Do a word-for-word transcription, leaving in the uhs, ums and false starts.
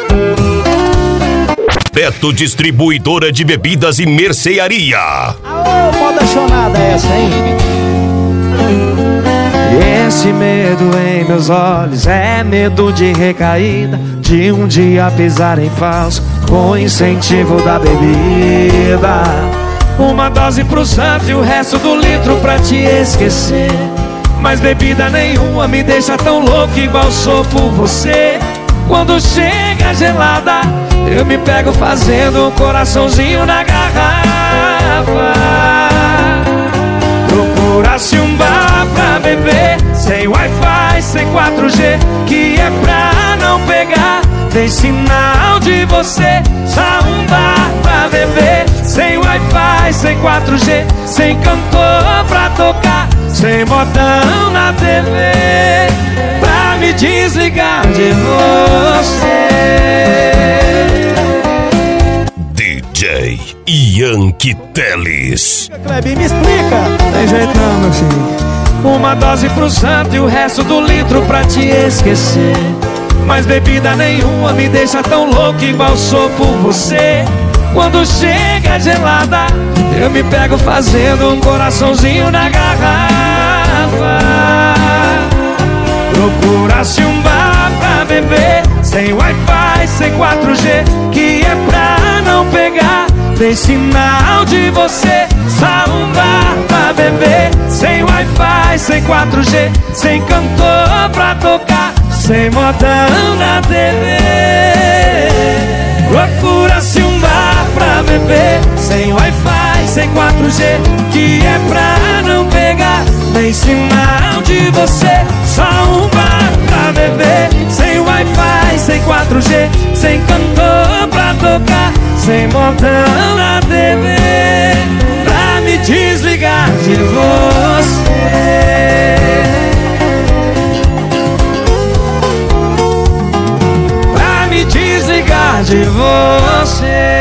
Beto Distribuidora de Bebidas e Mercearia. Aô, moda chonada essa, hein? Esse medo em meus olhos é medo de recaída, de um dia pisar em falso com incentivo da bebida. Uma dose pro santo e o resto do litro pra te esquecer. Mas bebida nenhuma me deixa tão louco igual sou por você. Quando chega gelada, eu me pego fazendo um coraçãozinho na garrafa. Procura-se um bar pra beber, sem Wi-Fi, sem quatro G, que é pra não pegar. Tem sinal de você, só um bar pra beber, sem Wi-Fi, sem quatro G, sem cantor pra tocar, sem botão na T V, pra me desligar de você. D J Yankee Teles. Clebinho, me explica. Tem jeito não, meu filho. Uma dose pro santo e o resto do litro pra te esquecer. Mas bebida nenhuma me deixa tão louco igual sou por você. Quando chega gelada, eu me pego fazendo um coraçãozinho na garrafa. Procura-se um bar pra beber, sem Wi-Fi, sem quatro G, que é pra não pegar. Tem sinal de você, só um bar pra beber, sem Wi-Fi, sem quatro G, sem cantor pra tocar, sem modão na T V. Procura-se um bar pra beber, sem Wi-Fi, sem quatro G, que é pra não pegar. Tem sinal de você, só um bar pra beber, sem Wi-Fi, sem quatro G, sem cantor pra tocar, sem botão na T V, pra me desligar de você. Pra me desligar de você.